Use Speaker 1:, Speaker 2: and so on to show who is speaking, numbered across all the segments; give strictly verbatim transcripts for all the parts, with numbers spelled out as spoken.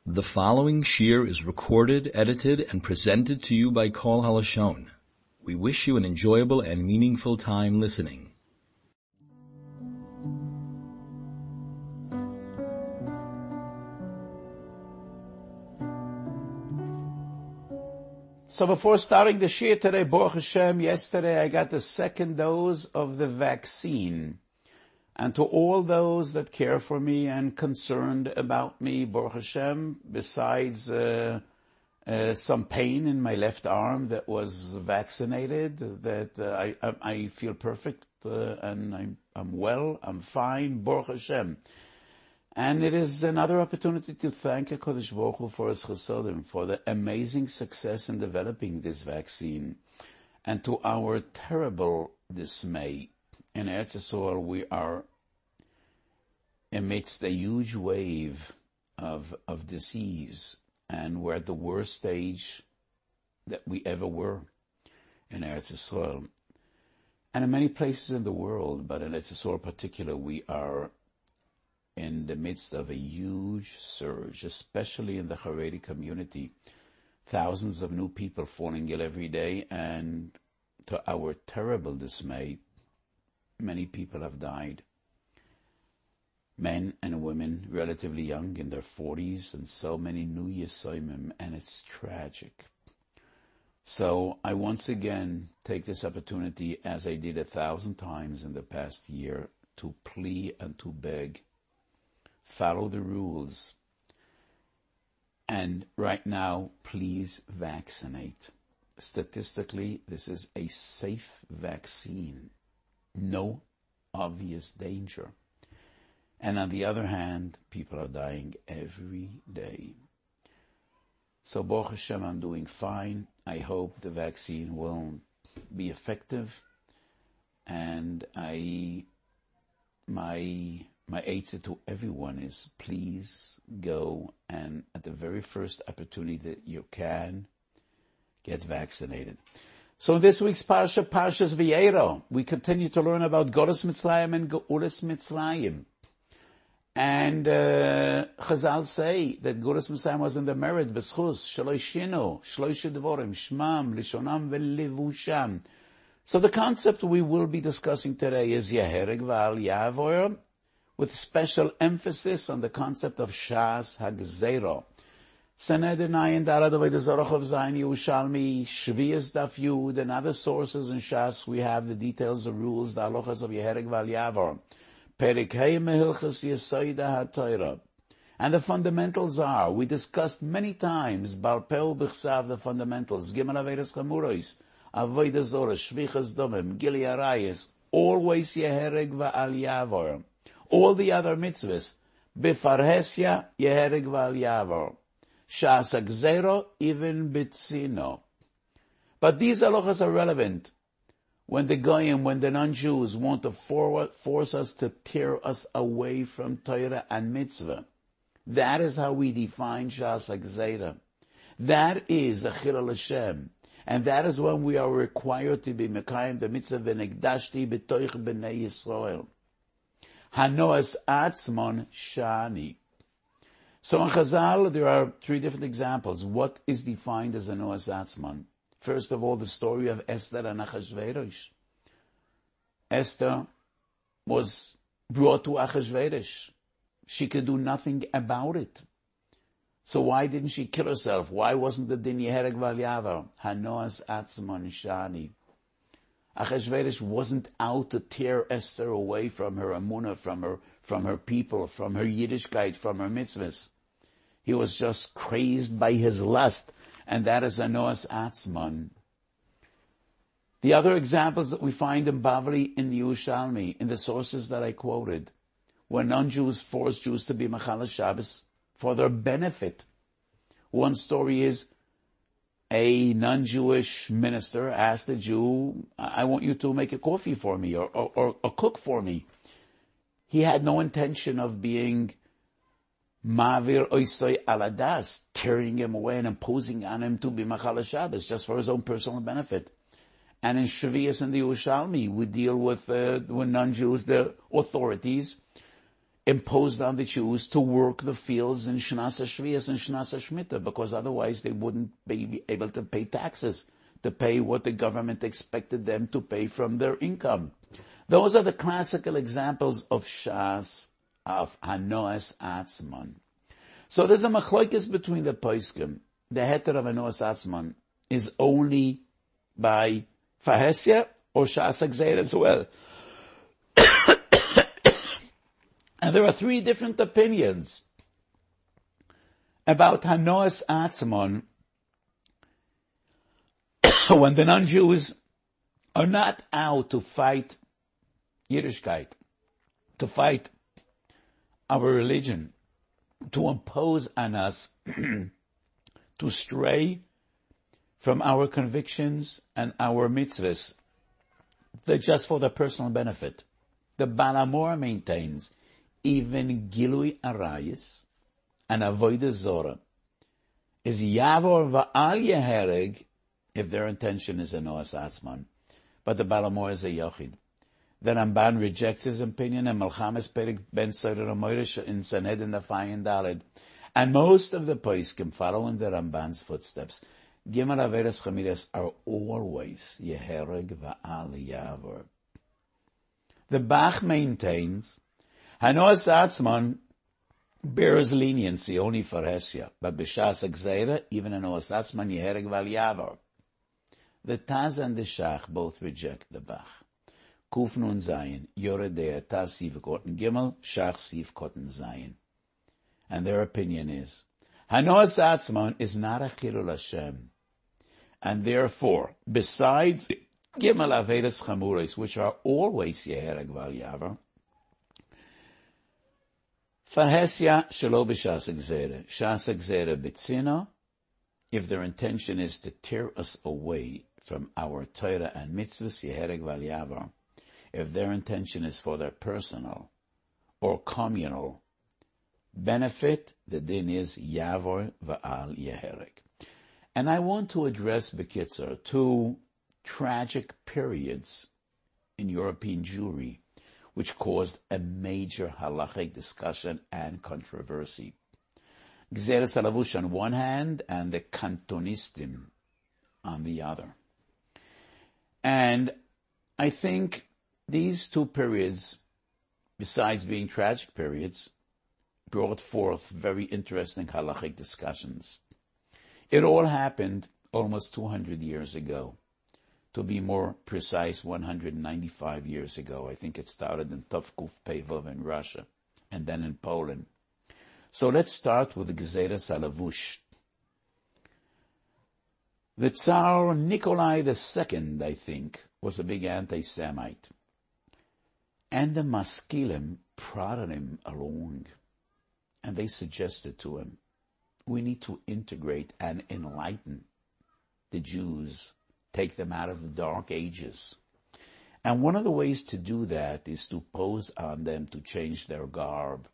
Speaker 1: The following shir is recorded, edited, and presented to you by Kol Halashon. We wish you an enjoyable and meaningful time listening.
Speaker 2: So before starting the shir today, Baruch Hashem, yesterday I got the second dose of the vaccine. And to all those that care for me and concerned about me, Baruch Hashem, besides uh, uh, some pain in my left arm that was vaccinated, that uh, I, I I feel perfect uh, and I'm, I'm well, I'm fine, Baruch Hashem. And it is another opportunity to thank HaKadosh Baruch Hu for His Chesodim, for the amazing success in developing this vaccine. And to our terrible dismay, in Eretz Yisrael, we are amidst a huge wave of of disease, and we're at the worst stage that we ever were in Eretz Yisrael. And in many places in the world, but in Eretz Yisrael in particular, we are in the midst of a huge surge, especially in the Haredi community. Thousands of new people falling ill every day, and to our terrible dismay, many people have died. Men and women, relatively young, in their forties, and so many new Yesomim, and it's tragic. So I once again take this opportunity, as I did a thousand times in the past year, to plea and to beg, follow the rules, and right now, please vaccinate. Statistically, this is a safe vaccine. No obvious danger. And on the other hand, people are dying every day. So Baruch Hashem, I'm doing fine. I hope the vaccine will be effective. And I, my, my answer to everyone is please go and at the very first opportunity that you can, get vaccinated. So in this week's Parsha, Parshas Vayera, we continue to learn about Golus Mitzrayim and Geulas Mitzrayim. And uh, Chazal say that Golus Mitzrayim was in the merit, B'schus, Shalosh Shino, Shlosh Dvorim, Shmam, Lishonam, V'levusham. So the concept we will be discussing today is Yehereg V'al Yavor, with special emphasis on the concept of Shas HaGzeiro. Sanedinai and Daradovay the Zorach of Zayin Yerushalmi, Shvias Daf Yud, and other sources in Shas, we have the details, the rules, the halachas of Yehereg V'al Yavor. Perik Hey Mehilchas Yesoida HaTorah. And the fundamentals are, we discussed many times, Bal Peh B'chsav, the fundamentals, Gimel Avedas Chamuros, Avodah Zorah, Shvichas Domim, Gili Arayis, always Yehereg V'al Yavor. All the other mitzvahs, B'farhesya, Yehereg V'al Yavor. Shas HaGzeiro, even B'tzino. But these halachas are relevant when the Goyim, when the non-Jews want to for, force us to tear us away from Torah and mitzvah. That is how we define Shas HaGzeiro. That is the Chilul Hashem. And that is when we are required to be Mekayim the mitzvah V'negdashti b'toich b'nei Yisrael. Hanoas Atzmon Shani. So in Chazal, there are three different examples. What is defined as a Noas Atzmon? First of all, the story of Esther and Achashverosh. Esther was brought to Achashverosh. She could do nothing about it. So why didn't she kill herself? Why wasn't the din Yehereg V'al Yavor? Hanoas Atzmon Shani. Achashverosh wasn't out to tear Esther away from her Amunah, from her, from her people, from her Yiddishkeit, from her mitzvahs. He was just crazed by his lust, and that is Hanoas Atzmon. The other examples that we find in Bavli, in Yerushalmi, in the sources that I quoted, where non-Jews forced Jews to be Machal Shabbos for their benefit. One story is, a non-Jewish minister asked a Jew, I want you to make a coffee for me or, or, or, or cook for me. He had no intention of being Mavir Oisoi Aladas, tearing him away and imposing on him to be Machal Shabbos just for his own personal benefit. And in Shavias and the Yerushalmi, we deal with, uh, with non-Jews, the authorities, imposed on the Jews to work the fields in Shnas HaShvias and Shnas HaShmita, because otherwise they wouldn't be able to pay taxes, to pay what the government expected them to pay from their income. Those are the classical examples of Shas, of Hanoas Atzmon. So there's a machlokes between the poskim. The heter of Hanoas Atzmon is only by Fahesia or Shas Gzeira as well. And there are three different opinions about Hanoas Atzmon when the non-Jews are not out to fight Yiddishkeit, to fight our religion, to impose on us, to stray from our convictions and our mitzvahs, they're just for their personal benefit. The Baal HaMaor maintains even Gilui Arayis and Avodah Zorah is Yavor Va'al Yehereg if their intention is a Hanoas Atzmon. But the Baal HaMaor is a Yochid. The Ramban rejects his opinion and Melchames Perek Ben Sorer HaMoirish in Sanhedrin Afayin Daled. And most of the poskim follow in the Ramban's footsteps. Gimel Averes Chamidas are always Yehereg Va'al Yavor. The Bach maintains Hanoas Atzmon bears leniency only for Hesia, but B'Shas Gzeira, even Hanoas Atzmon Yehereg Va'al Yavor. The Taz and the Shach both reject the Bach. Kuf Nun Zayin, Yoredea, Taz Siv Kotten Gimel, Shach Siv Kotten Zayin. And their opinion is, Hanoas Atzmon is not a Chilul Hashem. And therefore, besides Gimel Averes Chamuris, which are always Yehereg Va'al Yavor, Farhesia Shelo B'Shas Gzeira, Shas Gzeira B'Tzina, if their intention is to tear us away from our Torah and mitzvahs, Yehereg Va'al Yavor, if their intention is for their personal or communal benefit, the din is Yavor Va'al Yehereg. And I want to address B'Kitzur two tragic periods in European Jewry which caused a major halachic discussion and controversy. Gzeres HaLavush on one hand and the Kantonistim on the other. And I think these two periods, besides being tragic periods, brought forth very interesting halachic discussions. It all happened almost two hundred years ago. To be more precise, one hundred ninety-five years ago. I think it started in Tovkuf Pevov in Russia, and then in Poland. So let's start with Gzeres HaLavush. The Tsar Nikolai the Second, I think, was a big anti-Semite. And the Maskilim prodded him along. And they suggested to him, we need to integrate and enlighten the Jews, take them out of the dark ages. And one of the ways to do that is to pose on them to change their garb.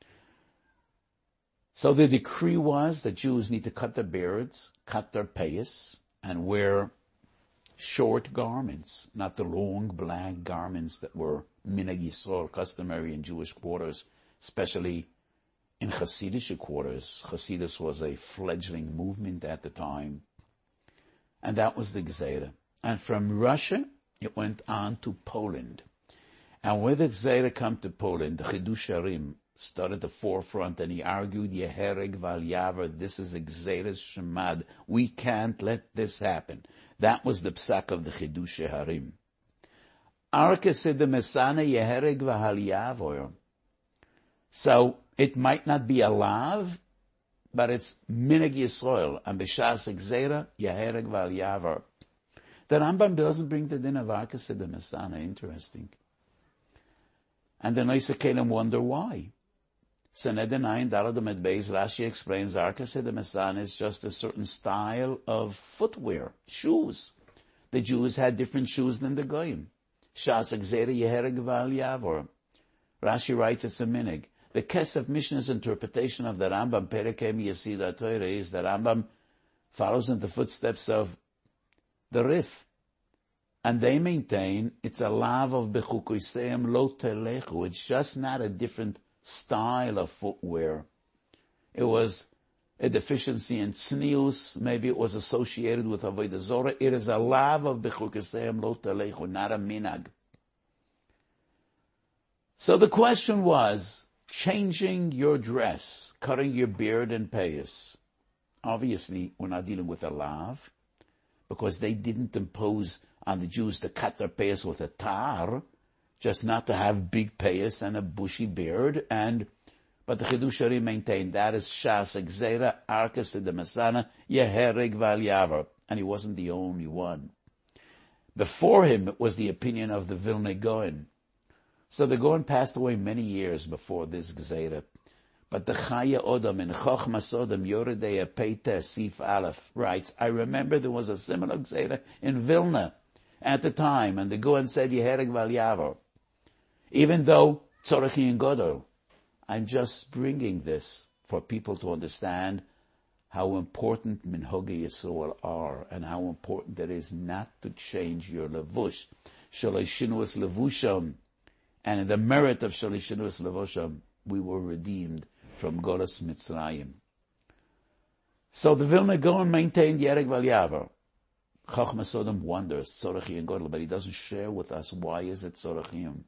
Speaker 2: So the decree was that Jews need to cut their beards, cut their payas, and wear short garments, not the long black garments that were minhag Yisrael, customary in Jewish quarters, especially in Hasidic quarters. Hasidus was a fledgling movement at the time. And that was the Gzeira. And from Russia, it went on to Poland. And when the Gzeira come to Poland, the Chidush Harim stood at the forefront, and he argued, Yehereg Va'al Yavor, this is a Gzeiras Shemad. We can't let this happen. That was the psak of the Chidush Harim. Arka said the Mesana Yehereg Va'al Yavor. So it might not be a lav, but it's minhag Yisrael, and b'shas Gzeira, Yehereg Va'al Yavor. The Rambam doesn't bring the din of Arka said the Mesana. Interesting. And the Noisei Kelim wonder why. Sanhedrin nine, Daled Amud Beis, Rashi explains Arka said the Mesana is just a certain style of footwear, shoes. The Jews had different shoes than the Goyim. Shas Gzeira, Yehereg Va'al Yavor. Rashi writes it's a minhag. The Kesef Mishnah's interpretation of the Rambam, Perekem Yesida Torah, is that Rambam follows in the footsteps of the Rif. And they maintain it's a lav of Bechukoseim lo telechu. It's just not a different style of footwear. It was a deficiency in tznius. Maybe it was associated with avodah zorah. It is a lav of b'chukaseim lo talechu, not a minag. So the question was, changing your dress, cutting your beard and payas. Obviously, we're not dealing with a lav, because they didn't impose on the Jews to cut their payas with a tar, just not to have big payas and a bushy beard. And but the Chidush Harim maintained that is Shas Gzeira Arkas de Masana Yehereg Val Yavar, and he wasn't the only one. Before him, it was the opinion of the Vilna Gaon. So the Gaon passed away many years before this Gzeira. But the Chaya Odom in Chochmas Odom Yoredei Peita Sif Aleph writes, I remember there was a similar Gzeira in Vilna at the time, and the Gaon said Yehereg Val Yavar. Even though Tzorach and Godol, I'm just bringing this for people to understand how important Minhagei Yisrael are, and how important it is not to change your levush. Shalei Shinuas Levusham, and in the merit of Shalei Shinuas Levusham, we were redeemed from Golas Mitzrayim. So the Vilna Gaon maintained Yereg Val Yavar. Chachma Sodom wonders, Tzorach and Godel, but he doesn't share with us why is it Tzorachim.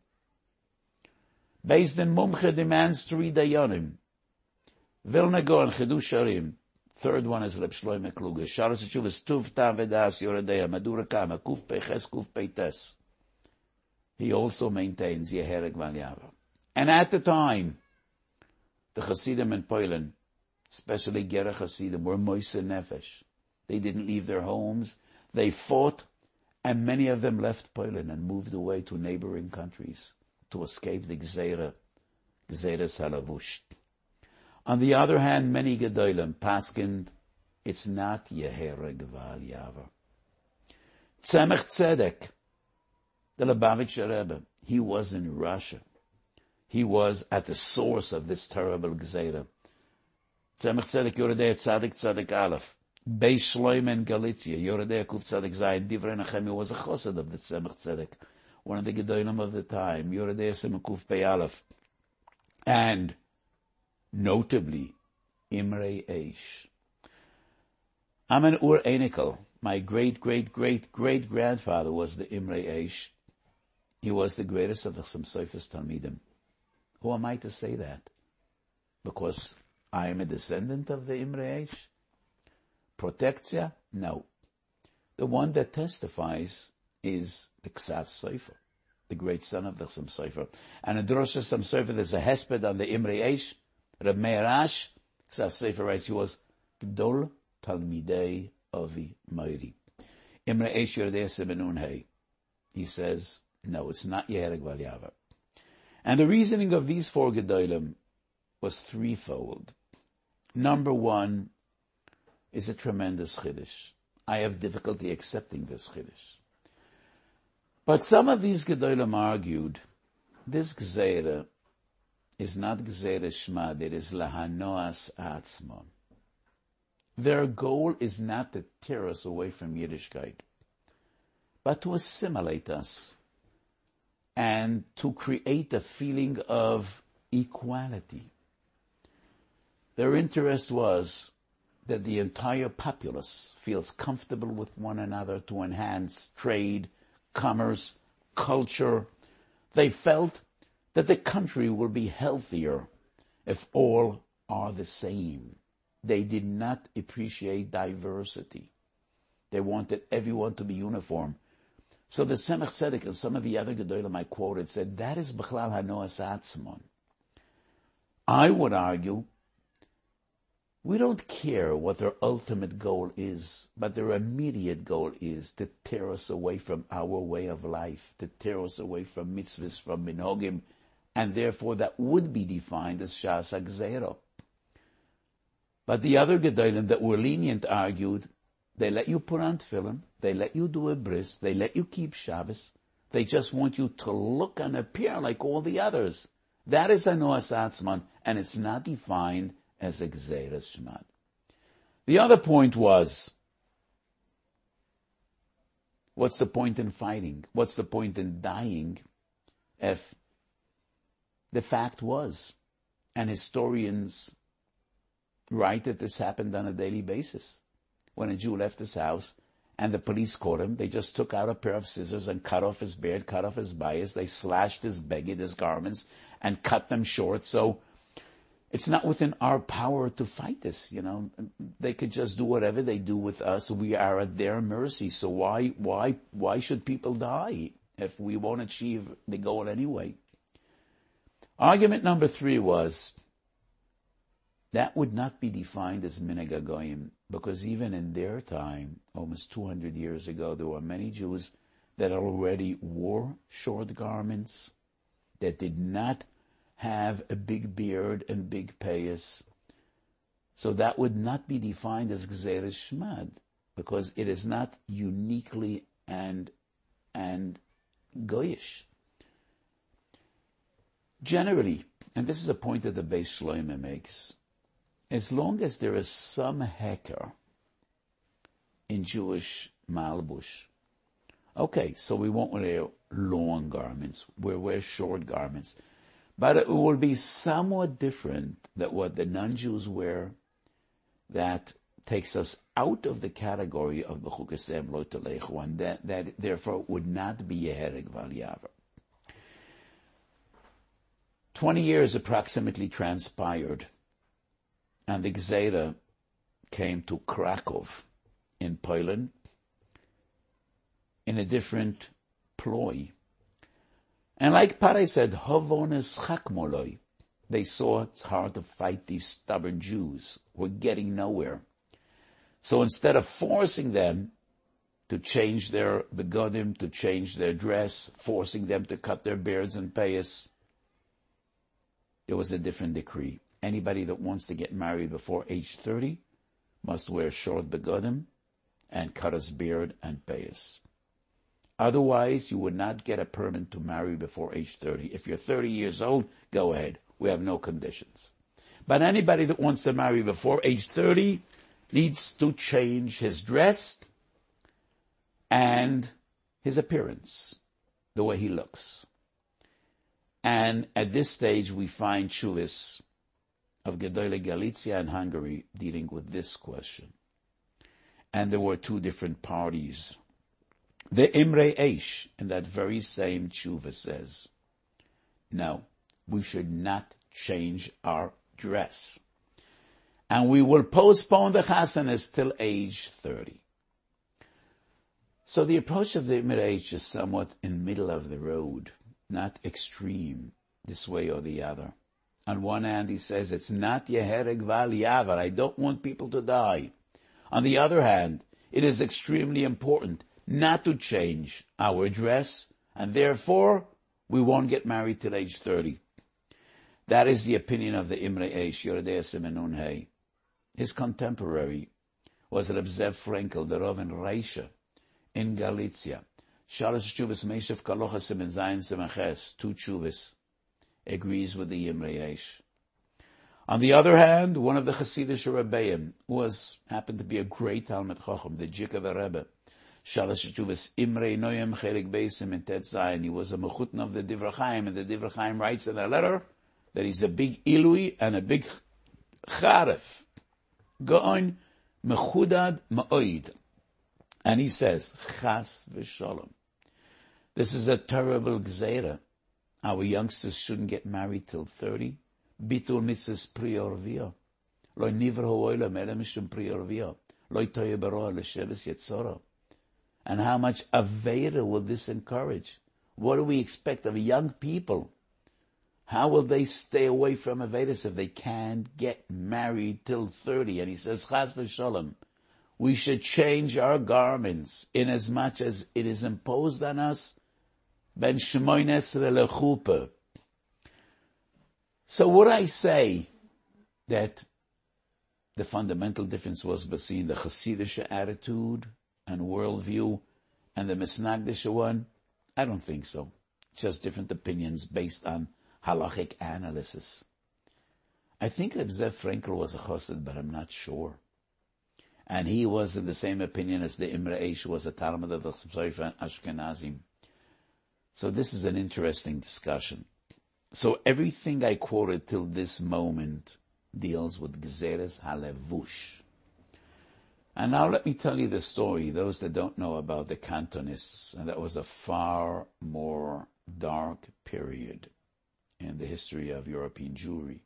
Speaker 2: Based in Mumche demands three dayanim. Vilna Gaon, Chidush Harim. Third one is Reb Shloime Kluger. Sharas Tshuvas Tuv Tav Vedas Yoredeya Madura Kama Kuf Peches Kuf Peites. He also maintains Yehereg Val Yavar. And at the time, the Hasidim in Poland, especially Gerach Hasidim, were Moise Nefesh. They didn't leave their homes. They fought, and many of them left Poland and moved away to neighboring countries to escape the Gzeira, Gzeira Salavush. On the other hand, many Gedolim paskind, it's not Yehereg Val Yavar. Tzemach Tzedek, the Lubavitcher Rebbe, he was in Russia. He was at the source of this terrible Gzeira. Tzemach Tzedek Yoredei Tzadik Tzadik Aleph. Beis Shloim in Galicia, Yoredei Kuf Tzadik Zayin, Divrei Nechemia was a chosed of the Tzemach Tzedek, one of the Gedolim of the time, Yoredei Sim Kuf Pei Aleph. And, notably, Imrei Eish. Amen Ur Einikel, my great-great-great-great-grandfather was the Imrei Eish. He was the greatest of the Chassam Sofer's Talmidim. Who am I to say that? Because I am a descendant of the Imrei Eish? Protectia? No. The one that testifies is the Ksav Sofer, the great son of the Chassam Sofer. And in Drosha Chassam Sofer, there's a hesped on the Imrei Eish. Reb Meir Ash, Ksav Sofer writes, he was Gdol Talmidei Avi Meiri. Imrei Eish Yoredei Sebenun Hei. He says, no, it's not Yehereg Val Yavar. And the reasoning of these four Gedolim was threefold. Number one is a tremendous chiddush. I have difficulty accepting this chiddush. But some of these Gedolim argued, this Gzeira is not Gzeira Shmad, it is Lahanoas Atzmon. Their goal is not to tear us away from Yiddishkeit, but to assimilate us and to create a feeling of equality. Their interest was that the entire populace feels comfortable with one another to enhance trade, commerce, culture. They felt that the country will be healthier if all are the same. They did not appreciate diversity. They wanted everyone to be uniform. So the Tzemach Tzedek and some of the other Gedolim I quoted said, that is B'chlal Hanoas Atzmon. I would argue, we don't care what their ultimate goal is, but their immediate goal is to tear us away from our way of life, to tear us away from mitzvahs, from minhagim, and therefore that would be defined as Shas HaGzeira. But the other Gedolim that were lenient argued, they let you put on tefillin, they let you do a bris, they let you keep Shabbos, they just want you to look and appear like all the others. That is Hanoas Atzmon, and it's not defined as a Gzeira Shmad. The other point was, what's the point in fighting? What's the point in dying if the fact was and historians write that this happened on a daily basis. When a Jew left his house and the police caught him, they just took out a pair of scissors and cut off his beard, cut off his bias. They slashed his beged, his garments, and cut them short. So it's not within our power to fight this, you know. They could just do whatever they do with us. We are at their mercy. So why, why, why should people die if we won't achieve the goal anyway? Argument number three was that would not be defined as minhag hagoyim, because even in their time, almost two hundred years ago, there were many Jews that already wore short garments, that did not have a big beard and big payas. So that would not be defined as gzeres shmad, because it is not uniquely and and goyish. Generally, and this is a point that the Beis Shloimeh makes, as long as there is some heker in Jewish malbush, okay, so we won't wear long garments, we'll wear short garments, but it will be somewhat different than what the non-Jews wear that takes us out of the category of the Chukasem Lo Telechu, and that, that therefore would not be a hereg val yaver. Twenty years approximately transpired, and the Gzeira came to Krakow in Poland in a different ploy. And like Paray said, Havones chakmoloi, they saw it's hard to fight these stubborn Jews. We're getting nowhere. So instead of forcing them to change their begodim, to change their dress, forcing them to cut their beards and payas, there was a different decree. Anybody that wants to get married before age thirty must wear short begodim and cut his beard and payas. Otherwise, you would not get a permit to marry before age thirty. If you're thirty years old, go ahead. We have no conditions. But anybody that wants to marry before age thirty needs to change his dress and his appearance, the way he looks. And at this stage, we find Shuvas of Gedolei Galicia and Hungary dealing with this question. And there were two different parties. The Imrei Eish, in that very same tshuva, says, no, we should not change our dress. And we will postpone the chasanas till age thirty. So the approach of the Imrei Eish is somewhat in middle of the road, not extreme, this way or the other. On one hand, he says, it's not yehereg val yavar, I don't want people to die. On the other hand, it is extremely important not to change our dress, and therefore, we won't get married till age thirty. That is the opinion of the Imrei Eish, Yoredei Simenun Hey. His contemporary was Reb Zev Frenkel, the Rav in Reisha, in Galicia. Shalosh Tshuvas Meishav Kalocha Simen Zayin Simen two Tshuvas, agrees with the Imrei Eish. On the other hand, one of the Hasidic Rebbeim was, happened to be a great Talmid Chacham, the Jikava Rebbe, Shalosh Tshuvas Imrei Noyem Chelik Beisim in Tet Zayin. He was a Mechutna of the Divrei Chaim, and the Divrei Chaim writes in a letter that he's a big Ilui and a big Charef. Go'on Mechudad Ma'oid. And he says, Chas v'sholom. This is a terrible gzeira. Our youngsters shouldn't get married till thirty. Bitul mitzvahs prior via. Lo nivra ho'oila mele mishum prior via. Lo toye baroa l'sheves yetzora. And how much aveira will this encourage? What do we expect of young people? How will they stay away from averas if they can't get married till thirty? And he says, Chas v'sholom. We should change our garments inasmuch as it is imposed on us ben shmoines lechupa. So would I say that the fundamental difference was between the Hasidic attitude and worldview and the Misnagdish one? I don't think so. Just different opinions based on halachic analysis. I think Reb Zev Frenkel was a chassid, but I'm not sure. And he was in the same opinion as the Imrei Eish was a Talmud of the Ashkenazim. So this is an interesting discussion. So everything I quoted till this moment deals with Gezeres HaLevush. And now let me tell you the story, those that don't know about the Cantonists, and that was a far more dark period in the history of European Jewry.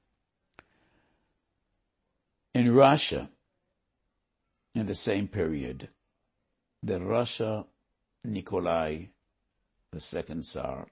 Speaker 2: In Russia, in the same period, the Russia Nikolai, the second Tsar,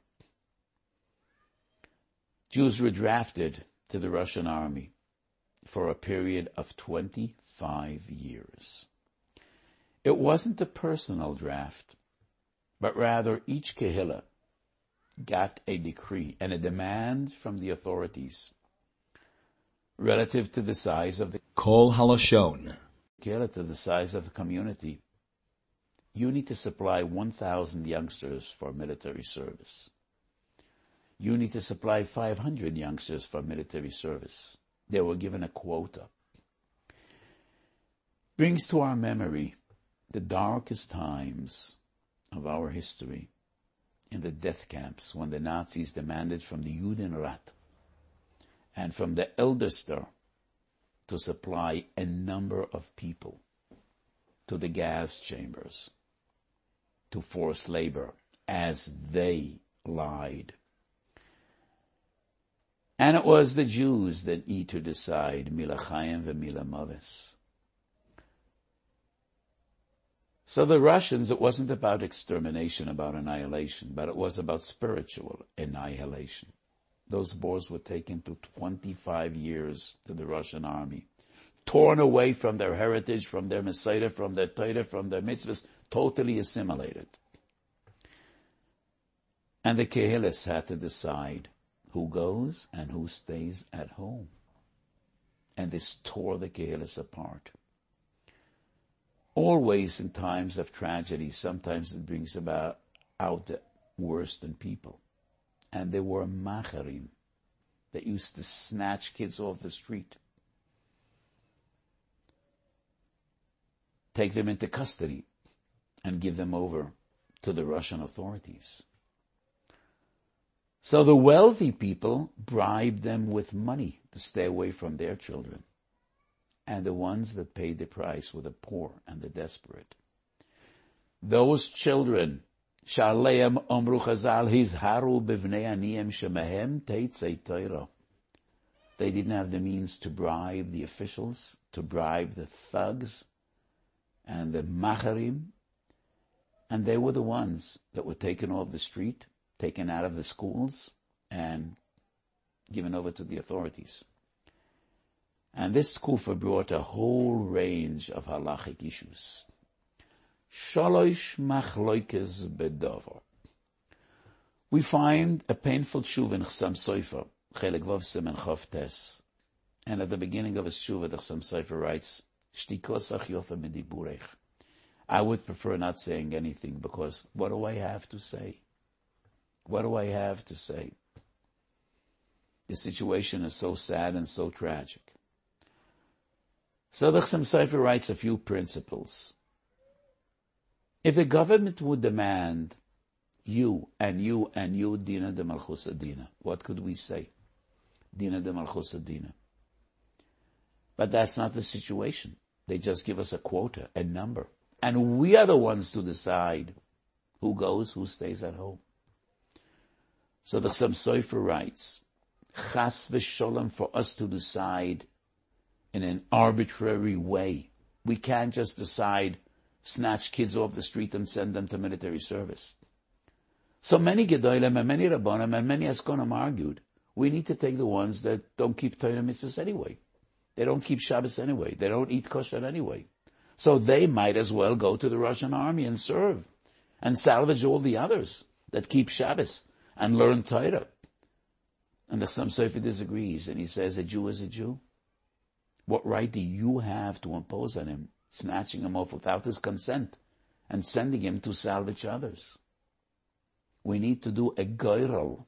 Speaker 2: Jews were drafted to the Russian army for a period of twenty-five years. It wasn't a personal draft, but rather each kehillah got a decree and a demand from the authorities relative to the size of the
Speaker 1: Kol Halashon,
Speaker 2: kehillah, to the size of the community. You need to supply one thousand youngsters for military service. You need to supply five hundred youngsters for military service. They were given a quota. Brings to our memory the darkest times of our history in the death camps when the Nazis demanded from the Judenrat and from the Elderster to supply a number of people to the gas chambers, to forced labor, as they lied. And it was the Jews that need to decide, mila chayim v'mila maves. So the Russians, it wasn't about extermination, about annihilation, but it was about spiritual annihilation. Those boys were taken to twenty-five years to the Russian army, torn away from their heritage, from their Messiah, from their Torah, from their mitzvahs, totally assimilated. And the Kehillas had to decide who goes and who stays at home. And this tore the Kehillas apart. Always in times of tragedy, sometimes it brings about out the worst in people. And there were macharim that used to snatch kids off the street, take them into custody, and give them over to the Russian authorities. So the wealthy people bribed them with money to stay away from their children. And the ones that paid the price were the poor and the desperate. Those children, Shaleim Omru Chazal, Hizharu Bivnei Aniyim Shemahem Teitzei Torah. They didn't have the means to bribe the officials, to bribe the thugs and the macharim. And they were the ones that were taken off the street, taken out of the schools, and given over to the authorities. And this kufa brought a whole range of halachic issues. Shalosh machloikes bedover. We find a painful tshuva in Chassam Sofer, Chelek Vav Siman Chof Tes. And at the beginning of his tshuva, the Chassam Sofer writes, Shtikosach yofa mediburech. I would prefer not saying anything, because what do I have to say? What do I have to say? The situation is so sad and so tragic. So the Chassam Sofer writes a few principles. If the government would demand you and you and you dina de malchus adina, what could we say? Dina de malchus adina. But that's not the situation. They just give us a quota, a number. And we are the ones to decide who goes, who stays at home. So the Chassam Sofer writes, Chas v'sholem, for us to decide in an arbitrary way. We can't just decide, snatch kids off the street and send them to military service. So many Gedolim and many Rabbanim and many Askonim argued, we need to take the ones that don't keep Torah mitzvahs anyway. They don't keep Shabbos anyway. They don't eat kosher anyway. So they might as well go to the Russian army and serve and salvage all the others that keep Shabbos and learn Torah. And the Chassam Sofer disagrees, and he says, a Jew is a Jew. What right do you have to impose on him, snatching him off without his consent and sending him to salvage others? We need to do a goyrol.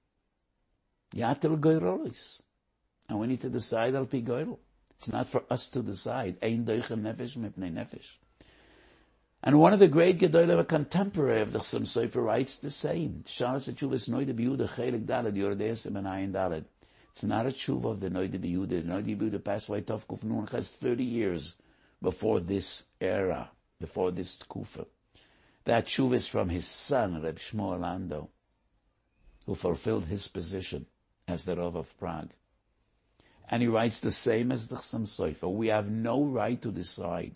Speaker 2: Yatel goyrolis. And we need to decide al pi goyrol. It's not for us to decide. Ein doichem nefesh mipnei nefesh. And one of the great Gedolim, a contemporary of the Chassam Sofer, writes the same. Shalas HaTshuvas Noida B'Yehuda Chelik Daled Yordesim and Ayin Daled. It's not a tshuva of the Noida B'Yehuda. The Noida B'Yehuda passed away Tov Kuf Nun has thirty years before this era, before this Tkufa. That tshuva is from his son, Reb Shmuel Lando, who fulfilled his position as the Rav of Prague. And he writes the same as the Chassam Sofer. We have no right to decide.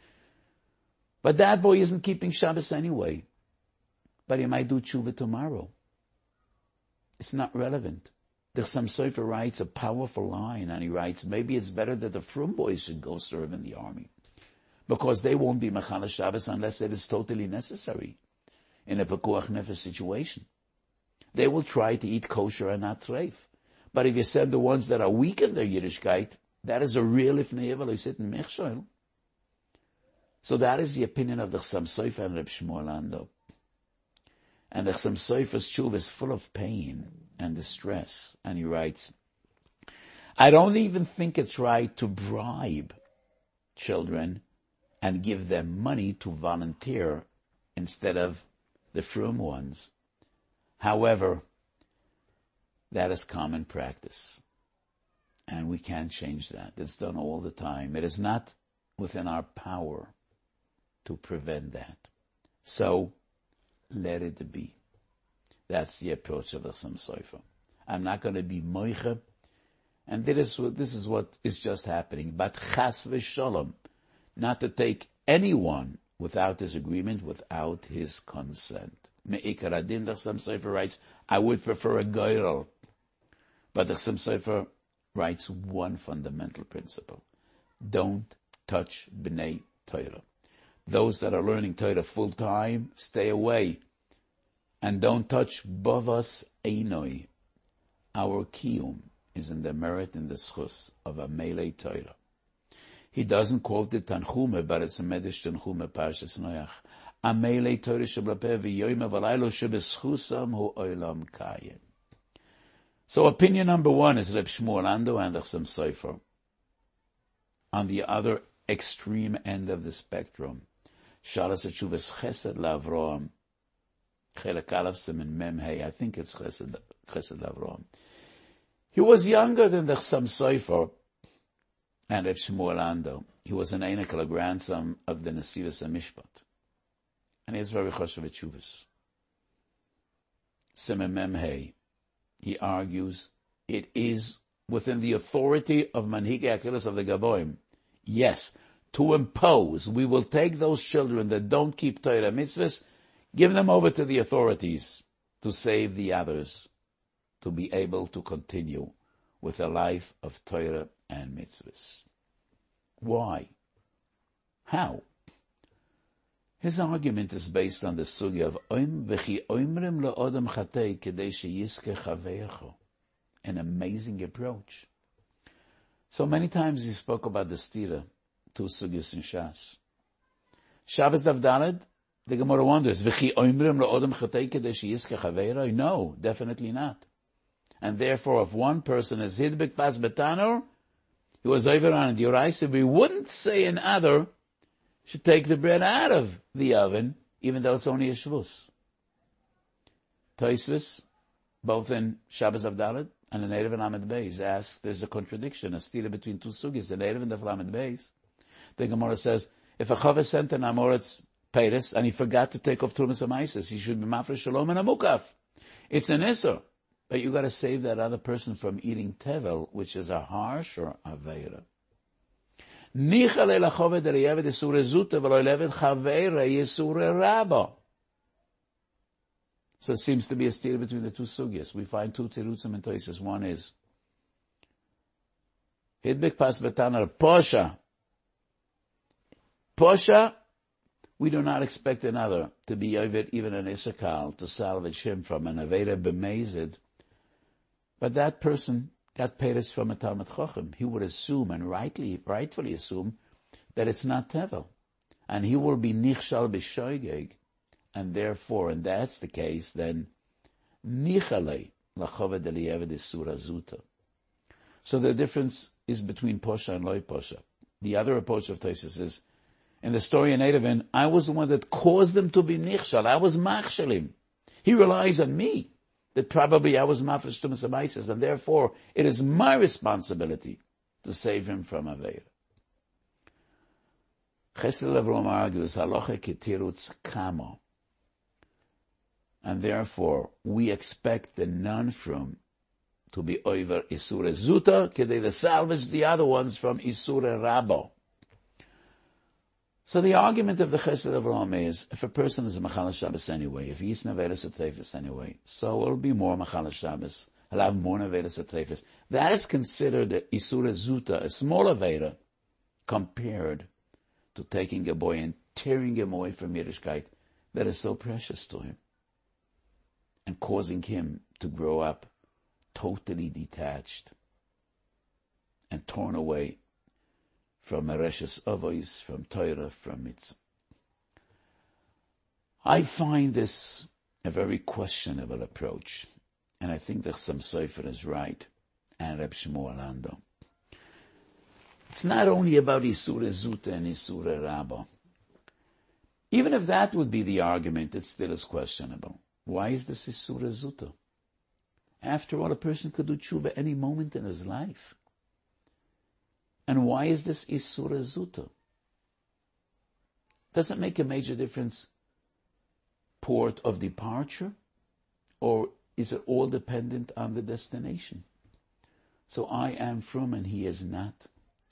Speaker 2: But that boy isn't keeping Shabbos anyway. But he might do tshuva tomorrow. It's not relevant. The Chassam Sofer writes a powerful line, and he writes, maybe it's better that the Frum boys should go serve in the army, because they won't be Mechala Shabbos unless it is totally necessary in a Pekuach Nefesh situation. They will try to eat kosher and not treif. But if you send the ones that are weak in their Yiddishkeit, that is a real ifnei evel sit in Mechshoel. So that is the opinion of the Chassam Sofer and Reb Shmuel Lando. And the Chassam Sofer's tshuva is full of pain and distress. And he writes, I don't even think it's right to bribe children and give them money to volunteer instead of the frum ones. However, that is common practice. And we can't change that. It's done all the time. It is not within our power to prevent that. So, let it be. That's the approach of the Chassam Sofer. I'm not going to be moiche, and this is, what, this is what is just happening. But chas v'sholom, not to take anyone without his agreement, without his consent. Me'ikar adin, the Chassam Sofer writes, I would prefer a goyrel. But the Chassam Sofer writes one fundamental principle. Don't touch b'nei Torah. Those that are learning Torah full time, stay away. And don't touch bavas einoi. Our kiyum is in the merit and the schus of a melee Torah. He doesn't quote the Tanchume, but it's a Medish Tanchume Parshas Noach. A melee Torah sheblapeh v'yoyim avalaylo shebeschusam hu olam kayim. So opinion number one is Reb Shmuel Lando and the Chassam Sofer. On the other extreme end of the spectrum, Shalas HaTshuvas Chesed LaAvraham, Chelek Aleph Siman Mem Hey, I think it's Chesed, Chesed LaAvraham. He was younger than the Chassam Sofer and Reb Shmuel Lando. He was an Einekel, a grandson of the Nesivos HaMishpat. And he is very choshev Tshuvas. Siman Mem Hey, he argues, it is within the authority of Manhigei Akelos of the Gaboim. Yes, to impose, we will take those children that don't keep Torah mitzvahs, give them over to the authorities to save the others, to be able to continue with a life of Torah and mitzvahs. Why? How? His argument is based on the sugya of Oim v'chi oimrim le'odem chatei kedei sheyiske chaveircho. An amazing approach. So many times he spoke about the stira, two sugyas in Shas. Shabbos Daf Daled, the Gemara wonders, v'chi oimrim le'odem chatei kedei sheyiske chaveircho? No, definitely not. And therefore, if one person is hidbek pas betanor, he was over on the Yoraisa, we wouldn't say another should take the bread out of the oven, even though it's only a Shavuos. Tosfos, both in Shabbos Daf Daled and in Erev and Lamed Beis, asks, there's a contradiction, a stira between two sugis, the Erev and the Lamed Beis. The Gemara says, if a Chaver sent an Amoritz Peiris and he forgot to take off Tumas HaMaisis, he should be Mafresh Shalom and a Mukaf. It's an Isser. But you got to save that other person from eating tevel, which is a harsh or aveira. So it seems to be a steer between the two sugyas. We find two terutzim and toises. One is hidbek pas betanar posha. Posha, we do not expect another to be over even an isakal to salvage him from an aveira b'mezid. But that person got peiris from a Talmud Chacham. He would assume, and rightly, rightfully assume, that it's not tevel. And he will be nichshal b'shoigeg. And therefore, and that's the case, then, nichalei lachoved eliyeved isura zuta. So the difference is between posha and loy posha. The other approach of Tosfos is, In the story in Eruvin, I was the one that caused them to be nichshal. I was machshalim. He relies on me that probably I was mafresh to Misabaisis, and therefore it is my responsibility to save him from Aveir. Chesed Avram argues, halacha ketirutz kamo. And therefore, we expect the non-from to be over Isura Zuta, kedei to salvage the other ones from Isura Rabo. So the argument of the Chesed of Rome is, if a person is a Machal Shabbos anyway, if he eats Nevedas Atrefis anyway, so it'll be more Machal Shabbos. He'll have more Nevedas Atrefis. That is considered the Isura Zuta, a small Aveda, compared to taking a boy and tearing him away from Yiddishkeit that is so precious to him, and causing him to grow up totally detached and torn away from Mereshes Avos, from Torah, from Mitzvah. I find this a very questionable approach, and I think that Chassam Sofer is right, and Reb Shmuel Lando. It's not only about Isura Zuta and Isura Rabba. Even if that would be the argument, it still is questionable. Why is this Isura Zuta? After all, a person could do tshuva any moment in his life. And why is this Isura Zuta? Does it make a major difference port of departure? Or is it all dependent on the destination? So I am from and he is not.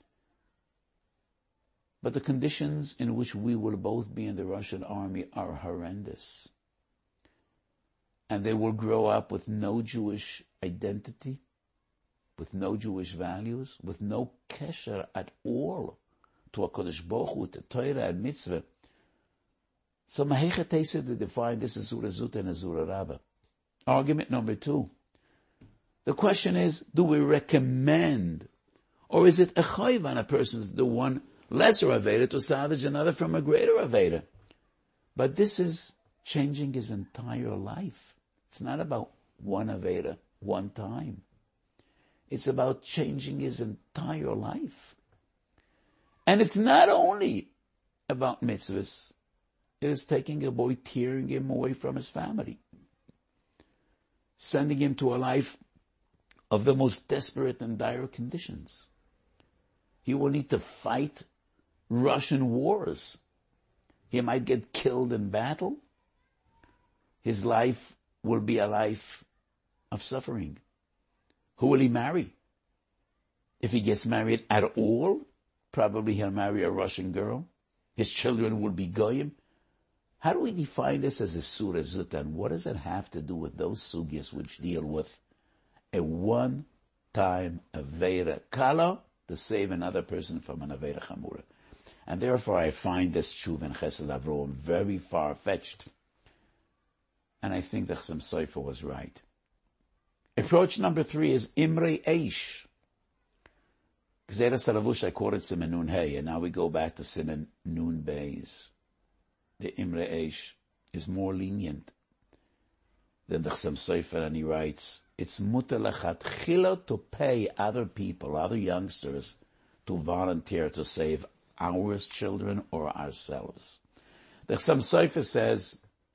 Speaker 2: But the conditions in which we will both be in the Russian army are horrendous. And they will grow up with no Jewish identity, with no Jewish values, with no kesher at all to HaKadosh Baruch Hu, to Torah and Mitzvah. So Mahechet Teised to define this as Zura Zuta and Zura Rabba. Argument number two. The question is, do we recommend, or is it a chayv on a person to do one lesser Aveda to salvage another from a greater Aveda? But this is changing his entire life. It's not about one Aveda, one time. It's about changing his entire life. And it's not only about mitzvahs. It is taking a boy, tearing him away from his family, sending him to a life of the most desperate and dire conditions. He will need to fight Russian wars. He might get killed in battle. His life will be a life of suffering. Who will he marry? If he gets married at all, probably he'll marry a Russian girl. His children will be goyim. How do we define this as a Surah Zuta? And what does it have to do with those sugyas which deal with a one-time Aveira Kala to save another person from an Aveira Chamura? And therefore I find this Tshuva and Chesed Avrom very far-fetched. And I think that Chassam Sofer was right. Approach number three is Imre Eish. Gzeras Haravush, I quoted Siman Nun Hey, and now we go back to Siman Nun Beis. The Imre Eish is more lenient than the Chassam Sofer, and he writes, it's mutar lechatchila to pay other people, other youngsters, to volunteer to save our children or ourselves. The Chassam Sofer says,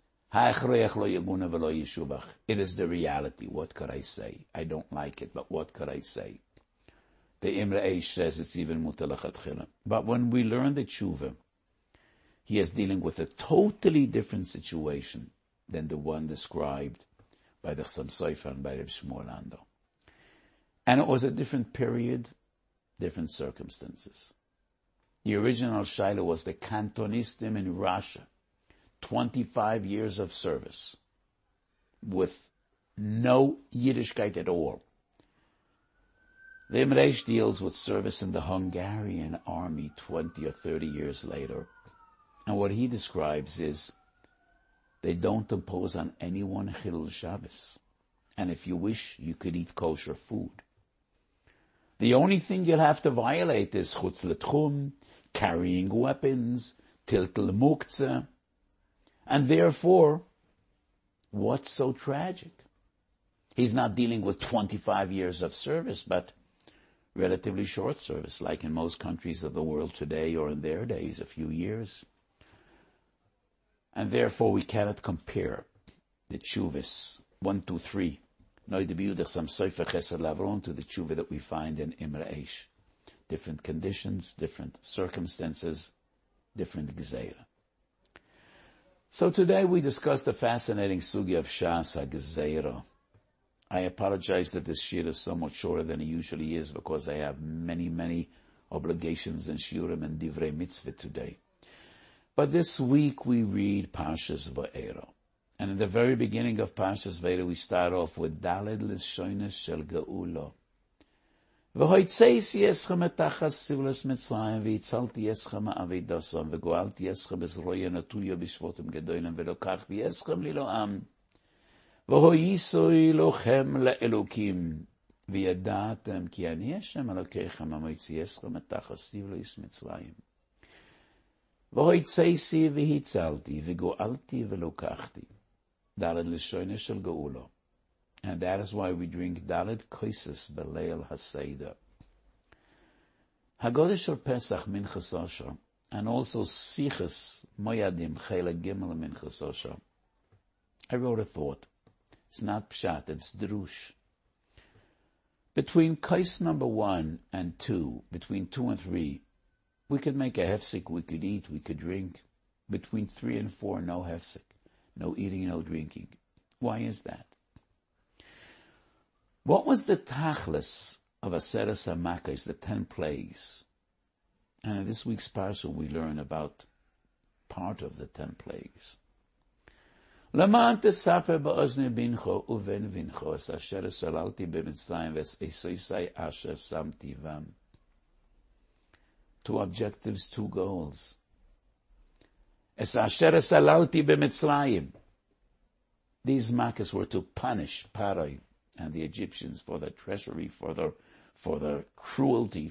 Speaker 2: it is the reality. What could I say? I don't like it, but what could I say? The Imre Eish says it's even mutar lechatchila. But when we learn the tshuva, he is dealing with a totally different situation than the one described by the Chassam Sofer and by Reb Shmuel Lando. And it was a different period, different circumstances. The original Shaila was the Cantonistim in Russia. twenty-five years of service with no Yiddishkeit at all. The Imre Eish deals with service in the Hungarian army twenty or thirty years later. And what he describes is they don't impose on anyone Chilul Shabbos. And if you wish, you could eat kosher food. The only thing you'll have to violate is Chutz L'Tchum, carrying weapons, Tiltel Muktzeh. And therefore, what's so tragic? He's not dealing with twenty-five years of service, but relatively short service, like in most countries of the world today, or in their days, a few years. And therefore we cannot compare the tshuvas, one, two, three, Noi de Biudach Sam Sofer Chesed Lavron, to the tshuva that we find in Imre Eish. Different conditions, different circumstances, different gzeira. So today we discussed the fascinating sugi of Shas HaGzeira. I apologize that this shiur is somewhat shorter than it usually is, because I have many, many obligations and shiurim and divrei mitzvah today. But this week we read Parshas Va'era. And in the very beginning of Parshas Va'era we start off with Daled L'shoines Shel Geula. V'hoitzeisi eschem etachas sivlos Mitzrayim v'itzalti eschem ma'avidosam v'goalti eschem bezroya natuya b'shvotim gedolim v'lokachti eschem liloam v'hoyisoi lochem le'elokim v'yadatem ki ani Hashem Elokeichem amoitzi eschem etachas sivlos Mitzrayim v'hoitzeisi v'itzalti v'goalti v'lokachti Daled L'shoines Shel Geula. And that is why we drink Dalet Koises Beleil HaSeder. Hagodesh Shel Pesach Minchas Osher, and also Sichas Moyadim Chele Gimel Minchas Osher. I wrote a thought. It's not Pshat, it's Drush. Between Kais number one and two, between two and three, we could make a hefsek, we could eat, we could drink. Between three and four, no hefsek. No eating, no drinking. Why is that? What was the tachlis of Aseres HaMakos, the ten plagues? And in this week's parsha we learn about part of the ten plagues. L'man tesaper ba'ozni bincho uven vincho es asher salalti b'mitzrayim ves esoisai asher samti vam. Two objectives, two goals. Es asher salalti b'mitzrayim. These Makos were to punish Paroi and the Egyptians for their treachery, for their, for their cruelty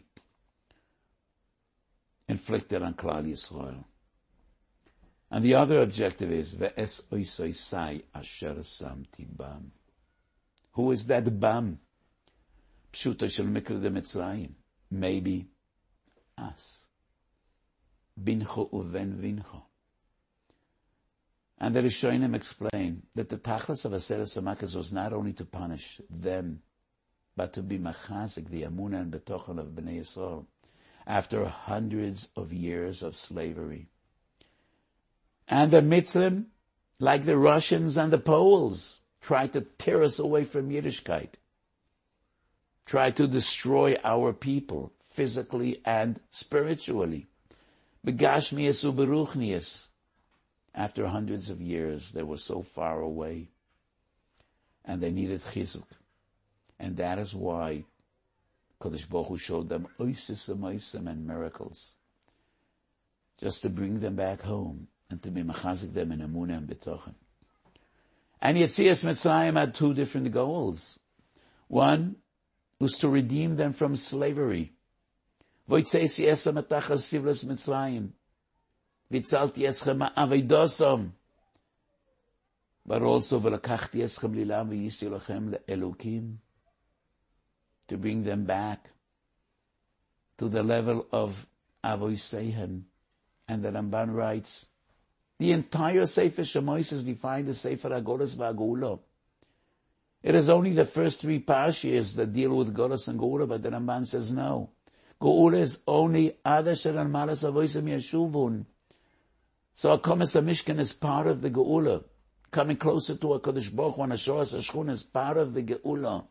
Speaker 2: inflicted on Klal Yisrael. And the other objective is, Ve'es oisoisai asher samti bam. Who is that bam? Pshuto shel mikra de Mitzrayim. Maybe us. Bincho uven vincho. And the Rishonim explain that the tachlis of Aseres HaMakos was not only to punish them, but to be machazik, the amunah and betochen of Bnei Yisrael, after hundreds of years of slavery. And the Mitzrim, like the Russians and the Poles, tried to tear us away from Yiddishkeit, tried to destroy our people, physically and spiritually. Begashmias uberuchnias. After hundreds of years, they were so far away, and they needed chizuk. And that is why Kodesh Baruch Hu showed them oisis amoisim and miracles, just to bring them back home, and to be machazik them in amunah and betochen. And Yetzias Mitzrayim had two different goals. One was to redeem them from slavery. Voitzeisi esam etachas sivlos Mitzrayim. Vitzalti eschem ma'avidosam. But also, v'lakachti eschem lilam v'yisi lachem le'elokim. To bring them back to the level of avoiseihem. And the Ramban writes, the entire Sefer Shemos is defined as Sefer HaGolos v'Hagula. It is only the first three parshas that deal with Golos and Geula, but the Ramban says no. Geula is only Ad Asher Al Malas Avoisem Yeshuvun. So Akomes HaMishkan is part of the Geula. Coming closer to HaKadosh Baruch Hu and Hashoras HaShchun is part of the Geula.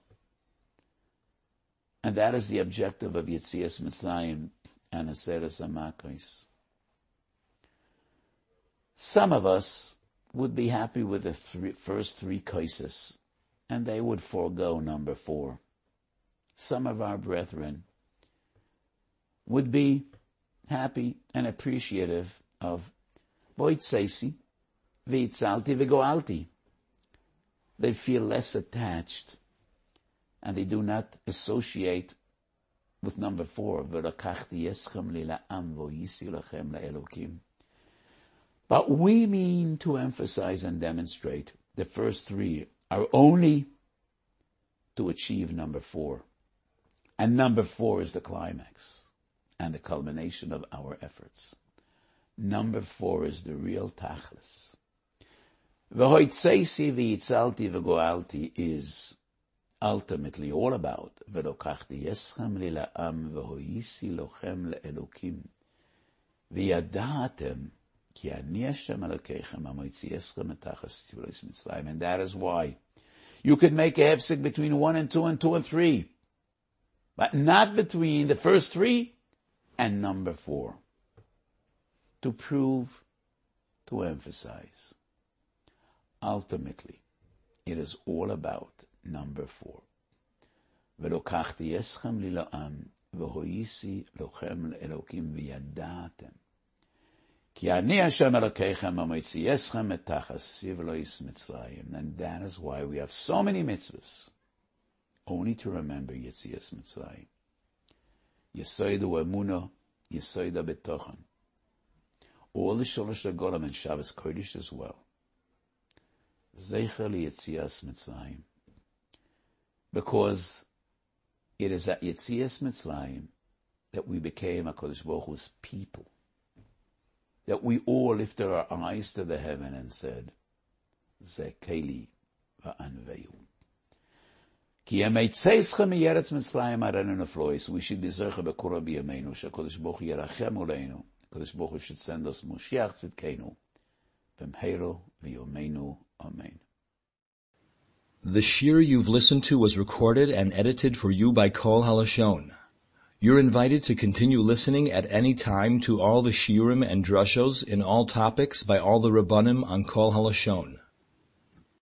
Speaker 2: And that is the objective of Yetzias Mitzrayim and Aseres HaMakos. Some of us would be happy with the three, first three cases, and they would forego number four. Some of our brethren would be happy and appreciative of Voitzeisi, V'itzalti, V'goalti. They feel less attached, and they do not associate with number four, V'lakachti eschem lila'am v'yisi lachem la'elokim. But we mean to emphasize and demonstrate the first three are only to achieve number four. And number four is the climax and the culmination of our efforts. Number four is the real tachlis. V'hoitzeisi v'itzalti v'goalti is ultimately all about v'lokachti yeschem li la'am v'hoisi lochem le'elokim v'yadatem ki ani Hashem Elokeichem amoitzi yeschem etachas tivlois mitzrayim. And that is why you could make a hefsek between one and two and two and three, but not between the first three and number four. To prove, to emphasize. Ultimately, it is all about number four. V'lokachti eschem li la'am v'hoisi lochem le'elokim v'yadatem ki ani Hashem Elokeichem amoitzi eschem etachas sivlois mitzrayim. And that is why we have so many mitzvahs, only to remember Yetzias Mitzrayim. Yesoidu emunah, yesoida betochen. All the Sholosh Regalim and Shabbos Kodesh as well. Zeicher Yetzias Mitzrayim. Because it is at Yetzias Mitzrayim that we became HaKadosh Baruch Hu's people. That we all lifted our eyes to the heaven and said, Ze Keli va'anveyu. Ki emeitzeischa miyeretz Mitzrayim arenu neflois. We should be Zeicher B'kura b'yameinu. ShaKadosh Baruch Hu yerachem oleinu. HaKadosh Baruch Hu should send us Moshiach Tzidkeinu. V'mheiro v'yomeinu. Amen.
Speaker 1: The shir you've listened to was recorded and edited for you by Kol Halashon. You're invited to continue listening at any time to all the shiurim and drushos in all topics by all the Rabbanim on Kol Halashon.